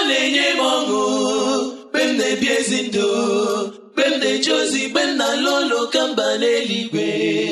na-enye m ọṅụ mgbe m na-ebi ezi ndụ, mgbe m na-eje ozi, mgbe m na-alụ ọlụ ka mba n'eluigwe.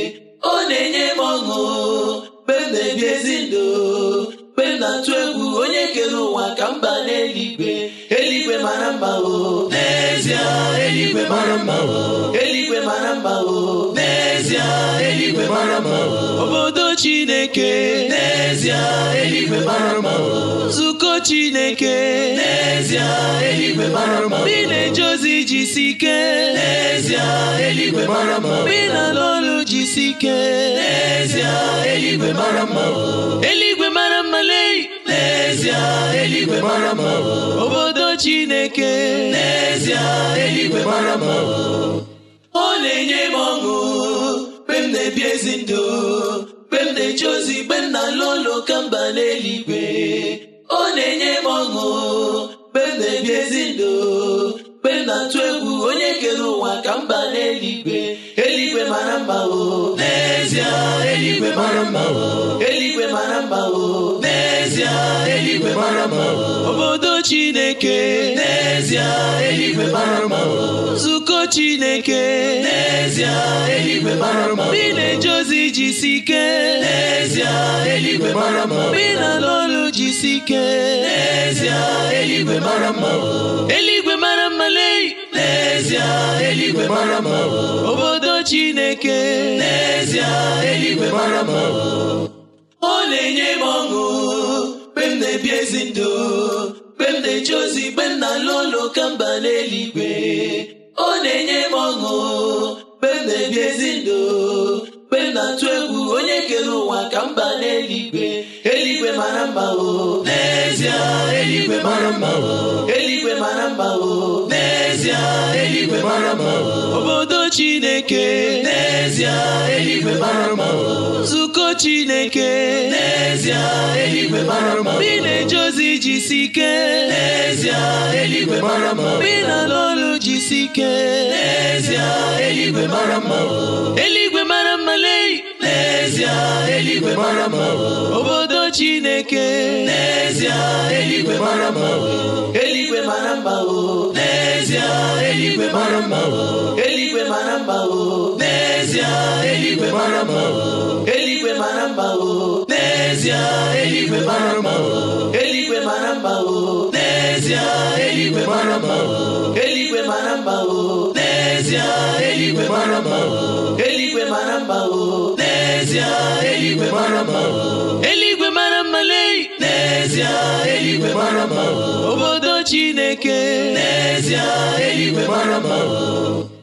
Ọ na-enye m ọṅụ mgbe m na-ebi ezi ndụ, mgbe m na-atụ egwu onye kere ụwa ka mba n'eluigwe. Eluigwe mara mma o, n'ezie eluigwe mara mma o, eluigwe mara mma o, n'ezie eluigwe mara mma o. Obodo Chineke, n'ezie eluigwe mara mma o. Nzukọ Chineke, n'ezie eluigwe mara mma o. Ndị na-eje ozi jisi ike, n'ezie eluigwe mara mma o. Ndị na-alụ ọlụ jisi ike, n'ezie eluigwe mara mma o. Eluigwe mara mma lee, n'ezie eluigwe mara mma o. Obodo Chineke, n'ezie eluigwe mara mma o. Ọ na-enye m ọṅụ mgbe m na-ebi ezi ndụ, mgbe m na-eje ozi, mgbe m na-alụ ọlụ ka mba n'eluigwe. Ọ na-enye m ọṅụ mgbe m na-ebi ezi ndụ, mgbe m na-atụ egwu onye kere ụwa ka mba n'eluigwe. Eluigwe mara mma o, n'ezie eluigwe mara mma o. Eluigwe mara mma o, n'ezie eluigwe mara mma o. Obodo Chineke, n'ezie eluigwe mara mma o. Nzukọ Chineke, n'ezie eluigwe mara mma o. Ndị na-eje ozi jisi ike, n'ezie eluigwe mara mma o. Ndị na-alụ ọlụ jisi ike, n'ezie eluigwe mara mma o. Eluigwe mara mma lee, n'ezie eluigwe mara mma o. Obodo Chineke, n'ezie eluigwe mara mma o. Ọ na-enye m ọṅụ mgbe m na-ebi ezi ndụ, mgbe m na-eje ozi, mgbe m na-alụ ọlụ ka mba n'eluigwe. Ọ na-enye m ọṅụ mgbe m na-ebi ezi ndụ, mgbe m na-atụ egwu onye kere ụwa ka mba n'eluigwe. Eluigwe mara mma o, n'ezie eluigwe mara mma o. Eluigwe mara mma o, n'ezie eluigwe mara mma o. Obodo Chineke, n'ezie eluigwe mara mma o. Nzukọ Chineke, n'ezie eluigwe mara mma o. Ndị na-eje ozi jisi ike, n'ezie eluigwe mara mma o. Ndị na-alụ ọlụ jisi ike, n'ezie eluigwe mara mma o. Eluigwe mara mma lee, n'ezie eluigwe mara mma o. Obodo Chineke, n'ezie eluigwe mara mma o. Eluigwe mara mma o, n'ezie eluigwe mara mma o. Eluigwe mara mma o, n'ezie eluigwe mara mma o. Eluigwe mara mma o, n'ezie eluigwe mara mma o. Eluigwe mara mma o, n'ezie eluigwe mara mma o. Eluigwe mara mma o, n'ezie eluigwe mara mma o. Eluigwe mara mma o, n'ezie eluigwe mara mma o. Eluigwe mara mma lee, n'ezie eluigwe mara mma o. Obodo Chineke, n'ezie eluigwe mara mma o.